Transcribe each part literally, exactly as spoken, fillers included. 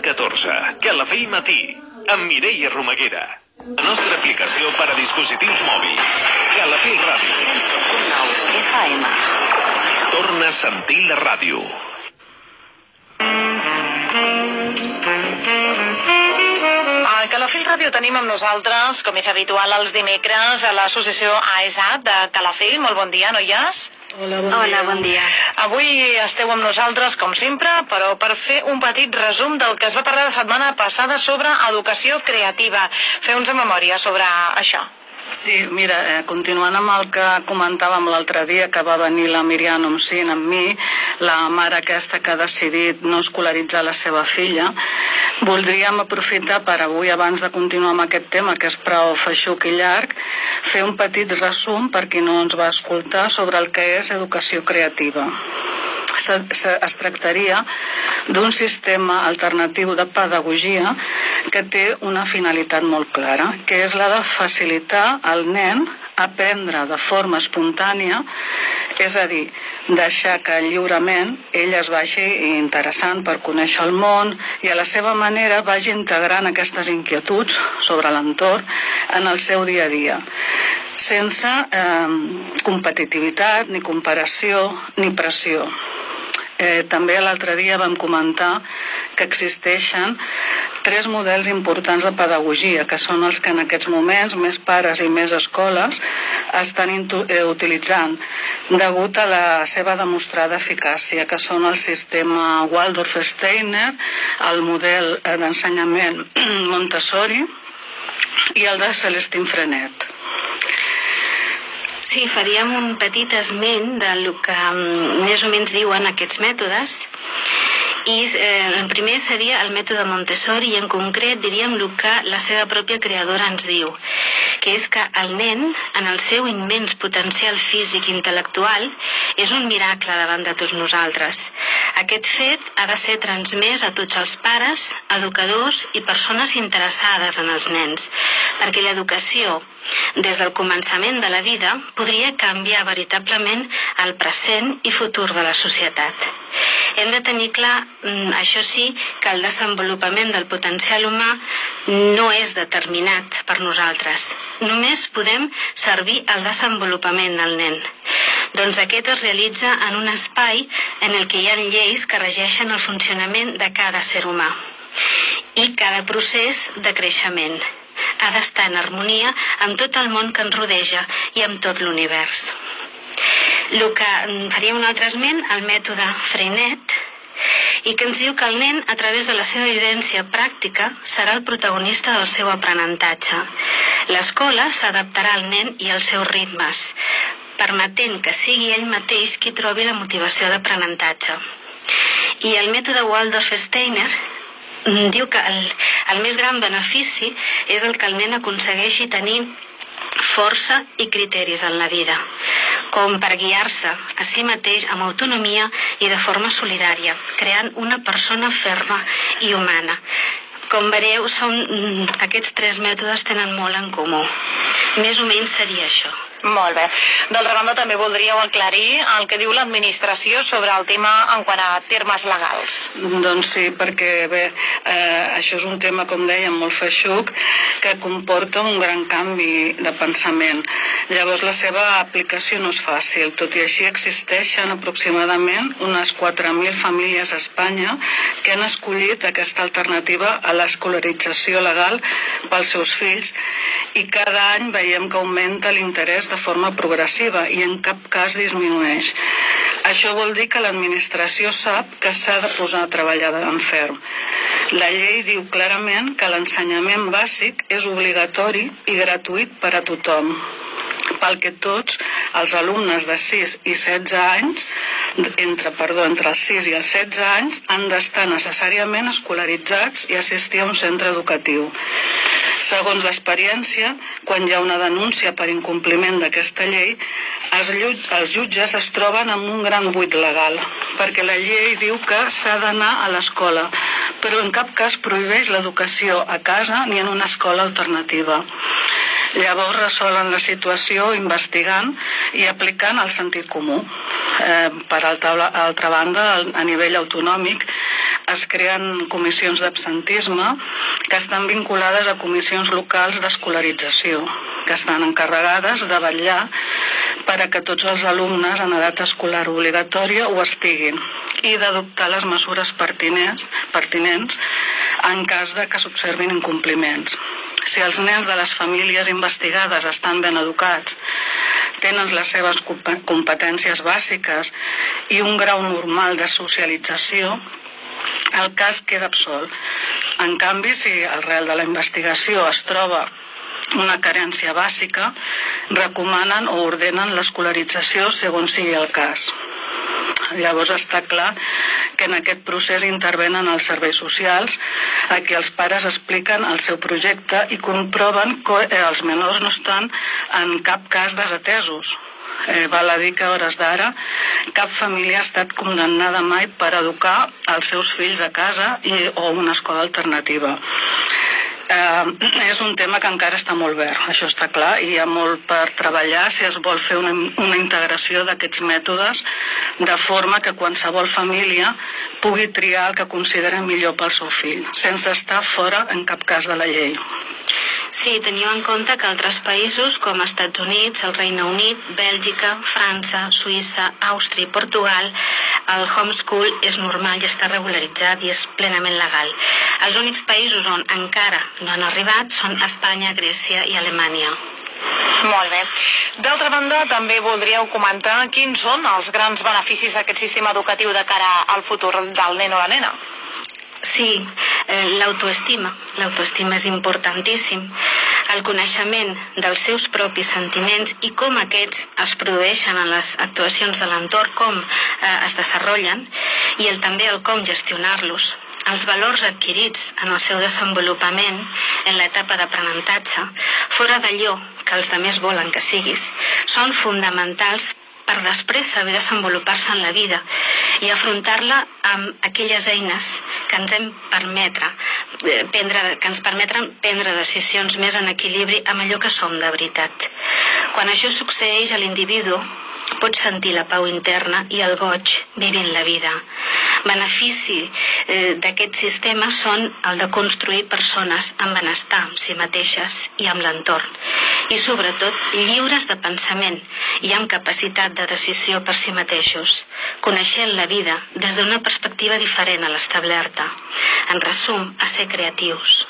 catorze. Calafell Matí, amb Mireia Romaguera. La nostra aplicació per a dispositius mòbils. Calafell Ràdio. cent set punt nou F M. Torna a sentir la ràdio. A Calafell Ràdio tenim amb nosaltres, com és habitual els dimecres, a l'associació A E S A T de Calafell. Molt bon dia, noies. Hola, bon dia. Hola, bon dia. Avui esteu amb nosaltres, com sempre, però per fer un petit resum del que es va parlar la setmana passada sobre educació creativa. Feu-nos memòria sobre això. Sí, mira, eh, continuant amb el que comentàvem l'altre dia, que va venir la Míriam Omsint amb mi, la mare aquesta que ha decidit no escolaritzar la seva filla, voldríem aprofitar per avui, abans de continuar amb aquest tema, que és prou feixuc i llarg, fer un petit resum per qui no ens va escoltar sobre el que és educació creativa. Es tractaria d'un sistema alternatiu de pedagogia que té una finalitat molt clara, que és la de facilitar al nen aprendre de forma espontània, és a dir, deixar que lliurement ell es vagi interessant per conèixer el món i a la seva manera vagi integrant aquestes inquietuds sobre l'entorn en el seu dia a dia, sense eh, competitivitat, ni comparació, ni pressió. Eh, també l'altre dia vam comentar que existeixen tres models importants de pedagogia, que són els que en aquests moments més pares i més escoles estan eh, utilitzant degut a la seva demostrada eficàcia, que són el sistema Waldorf-Steiner, el model eh, d'ensenyament Montessori i el de Celestine Freinet. Sí, faríem un petit esment del que més o menys diuen aquests mètodes. I eh, el primer seria el mètode Montessori i en concret diríem el que la seva pròpia creadora ens diu, que és que el nen, en el seu immens potencial físic i intel·lectual, és un miracle davant de tots nosaltres. Aquest fet ha de ser transmès a tots els pares, educadors i persones interessades en els nens, perquè l'educació, des del començament de la vida, podria canviar veritablement el present i futur de la societat. Hem de tenir clar, això sí, que el desenvolupament del potencial humà no és determinat per nosaltres. Només podem servir al desenvolupament del nen. Doncs aquest es realitza en un espai en el que hi ha lleis que regeixen el funcionament de cada ser humà i cada procés de creixement. Ha d'estar en harmonia amb tot el món que ens rodeja i amb tot l'univers. El que faria un altre esment, el mètode Freinet, i que ens diu que el nen, a través de la seva vivència pràctica, serà el protagonista del seu aprenentatge. L'escola s'adaptarà al nen i als seus ritmes, permetent que sigui ell mateix qui trobi la motivació d'aprenentatge. I el mètode Waldorf-Steiner diu que el, el més gran benefici és el que el nen aconsegueixi tenir força i criteris en la vida, com per guiar-se a si mateix amb autonomia i de forma solidària, creant una persona ferma i humana. Com veureu, són, aquests tres mètodes tenen molt en comú. Més o menys seria això. Molt bé. D'altra banda, també voldríeu aclarir el que diu l'administració sobre el tema en quant a termes legals. Doncs sí, perquè bé, eh, això és un tema, com dèiem, molt feixuc, que comporta un gran canvi de pensament. Llavors, la seva aplicació no és fàcil. Tot i així, existeixen aproximadament unes quatre mil famílies a Espanya que han escollit aquesta alternativa a l'escolarització legal pels seus fills i cada any veiem que augmenta l'interès de forma progressiva i en cap cas disminueix. Això vol dir que l'administració sap que s'ha de posar a treballar en ferm. La llei diu clarament que l'ensenyament bàsic és obligatori i gratuït per a tothom, pel que tots els alumnes de sis i setze anys, entre, perdó, entre els sis i els setze anys, han d'estar necessàriament escolaritzats i assistir a un centre educatiu. Segons l'experiència, quan hi ha una denúncia per incompliment d'aquesta llei, els, els jutges es troben amb un gran buit legal, perquè la llei diu que s'ha d'anar a l'escola, però en cap cas prohibeix l'educació a casa ni en una escola alternativa. Llavors resolen la situació investigant i aplicant el sentit comú. Eh, per altra, altra banda, a nivell autonòmic, es creen comissions d'absentisme que estan vinculades a comissions locals d'escolarització, que estan encarregades de vetllar per a que tots els alumnes en edat escolar obligatòria ho estiguin i d'adoptar les mesures pertinents, pertinents en cas de que s'observin incompliments. Si els nens de les famílies investigades estan ben educats, tenen les seves competències bàsiques i un grau normal de socialització, el cas queda absolt. En canvi, si arrel de la investigació es troba una carència bàsica, recomanen o ordenen l'escolarització segons sigui el cas. Llavors està clar que en aquest procés intervenen els serveis socials, a qui els pares expliquen el seu projecte i comproven que els menors no estan en cap cas desatesos. Eh, val a dir que a hores d'ara cap família ha estat condemnada mai per educar els seus fills a casa i, o una escola alternativa. Eh, és un tema que encara està molt verd, això està clar, i hi ha molt per treballar si es vol fer una, una integració d'aquests mètodes de forma que qualsevol família pugui triar el que considera millor pel seu fill, sense estar fora en cap cas de la llei. Sí, teniu en compte que altres països com Estats Units, el Regne Unit, Bèlgica, França, Suïssa, Àustria i Portugal, el homeschool és normal i està regularitzat i és plenament legal. Els únics països on encara no han arribat són Espanya, Grècia i Alemanya. Molt bé. D'altra banda, també voldríeu comentar quins són els grans beneficis d'aquest sistema educatiu de cara al futur del nen o la nena. Sí, eh, l'autoestima. L'autoestima és importantíssim. El coneixement dels seus propis sentiments i com aquests es produeixen en les actuacions de l'entorn, com eh, es desenvolupen, i el, també el com gestionar-los. Els valors adquirits en el seu desenvolupament en l'etapa d'aprenentatge, fora d'allò que els altres volen que siguis, són fonamentals per després saber desenvolupar-se en la vida i afrontar-la amb aquelles eines que ens hem permetre, prendre, que ens permetren prendre decisions més en equilibri amb allò que som de veritat. Quan això succeeix a l'individu, pots sentir la pau interna i el goig vivint la vida. Benefici eh, d'aquest sistema són el de construir persones amb benestar amb si mateixes i amb l'entorn, i sobretot lliures de pensament i amb capacitat de decisió per si mateixos, coneixent la vida des d'una perspectiva diferent a l'establerta. En resum, a ser creatius.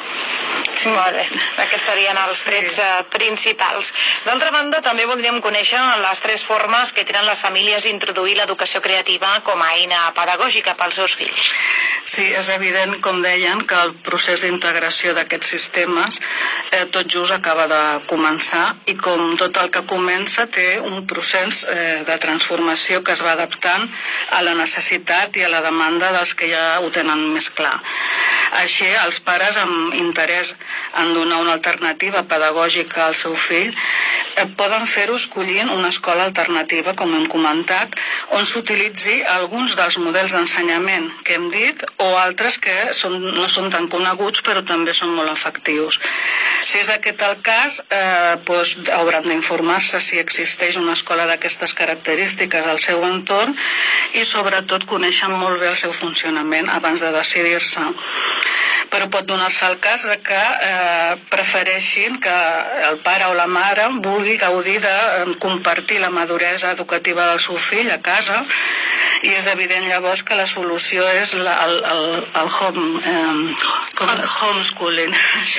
Sí, molt bé. Aquests serien els trets uh, principals. D'altra banda, també voldríem conèixer les tres formes que tenen les famílies d'introduir l'educació creativa com a eina pedagògica pels seus fills. Sí, és evident, com deien, que el procés d'integració d'aquests sistemes eh, tot just acaba de començar i com tot el que comença té un procés eh, de transformació que es va adaptant a la necessitat i a la demanda dels que ja ho tenen més clar. Així, els pares amb interès en donar una alternativa pedagògica al seu fill eh, poden fer-ho escollint una escola alternativa, com hem comentat, on s'utilitzi alguns dels models d'ensenyament que hem dit o altres que són, no són tan coneguts però també són molt efectius. Si és aquest el cas, eh, doncs hauran d'informar-se si existeix una escola d'aquestes característiques al seu entorn i sobretot conèixer molt bé el seu funcionament abans de decidir-se. Però pot donar-se el cas de que eh, prefereixin que el pare o la mare vulgui gaudir de eh, compartir la maduresa educativa del seu fill a casa, i és evident llavors que la solució és la, el, el, el home, eh, com és homeschooling.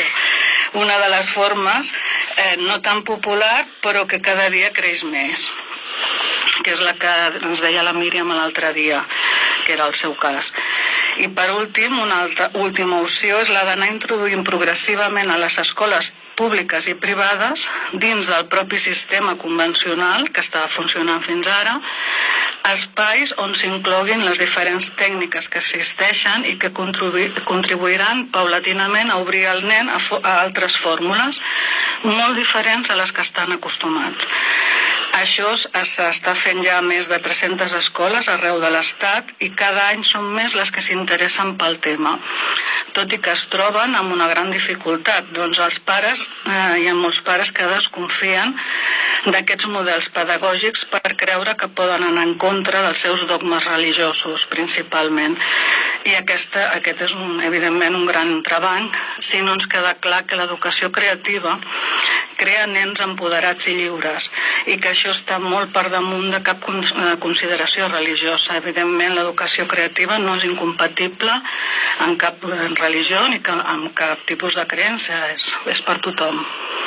Una de les formes eh, no tan popular però que cada dia creix més, que és la que ens deia la Míriam l'altre dia, que era el seu cas. I per últim, una altra, última opció és la d'anar introduint progressivament a les escoles públiques i privades, dins del propi sistema convencional que estava funcionant fins ara, espais on s'incloguin les diferents tècniques que existeixen i que contribu contribuiran paulatinament a obrir el nen a, a altres fórmules molt diferents a les que estan acostumats. Això s'està fent ja a més de tres-centes escoles arreu de l'Estat i cada any són més les que s'interessen pel tema. tot i que es troben amb una gran dificultat. Doncs els pares, eh, hi ha molts pares que desconfien d'aquests models pedagògics per creure que poden anar en contra dels seus dogmes religiosos, principalment. I aquesta, aquest és un, evidentment un gran entrebanc si no ens queda clar que l'educació creativa crea nens empoderats i lliures i que això està molt per damunt de cap consideració religiosa. Evidentment l'educació creativa no és incompatible amb cap religió ni amb cap tipus de creença, és, és per tothom.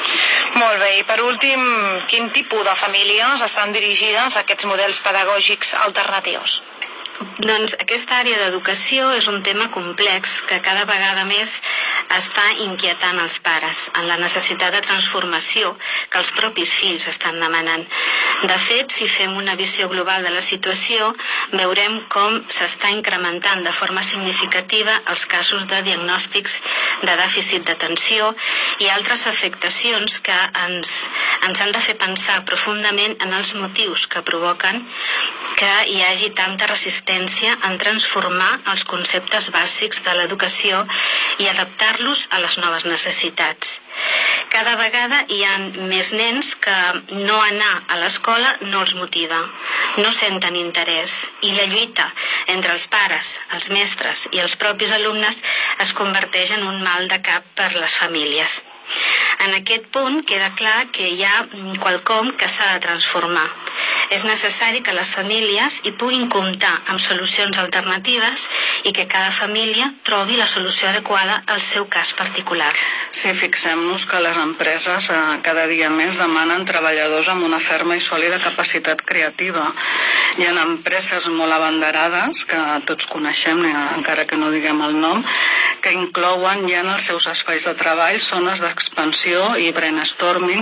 Molt bé, i per últim, quin tipus de famílies estan dirigides a aquests models pedagògics alternatius? Doncs aquesta àrea d'educació és un tema complex que cada vegada més està inquietant els pares en la necessitat de transformació que els propis fills estan demanant. De fet, si fem una visió global de la situació, veurem com s'està incrementant de forma significativa els casos de diagnòstics de dèficit d'atenció i altres afectacions que ens, ens han de fer pensar profundament en els motius que provoquen que hi hagi tanta resistència en transformar els conceptes bàsics de l'educació i adaptar-los a les noves necessitats. Cada vegada hi ha més nens que no anar a l'escola no els motiva, no senten interès i la lluita entre els pares, els mestres i els propis alumnes es converteix en un mal de cap per les famílies. En aquest punt queda clar que hi ha quelcom que s'ha de transformar. És necessari que les famílies hi puguin comptar amb solucions alternatives i que cada família trobi la solució adequada al seu cas particular. Sí, fixem-nos que les empreses eh, cada dia més demanen treballadors amb una ferma i sòlida capacitat creativa. Hi ha empreses molt abanderades, que tots coneixem, encara que no diguem el nom, que inclouen ja en els seus espais de treball zones d'expansió i brainstorming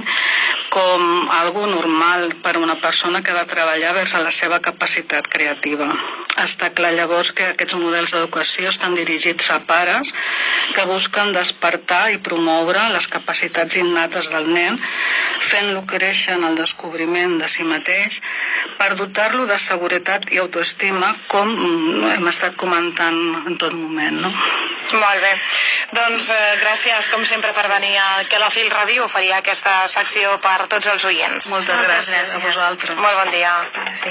com algo normal per una persona que ha de treballar vers a la seva capacitat creativa. Està clar llavors que aquests models d'educació estan dirigits a pares que busquen despertar i promoure les capacitats innates del nen, fent-lo créixer en el descobriment de si mateix per dotar-lo de seguretat i autoestima, com hem estat comentant en tot moment, no? Molt bé. Doncs eh, gràcies, com sempre, per venir a Calafell Ràdio, oferir aquesta secció per tots els oients. Moltes gràcies, gràcies a vosaltres. Molt bon dia. Sí.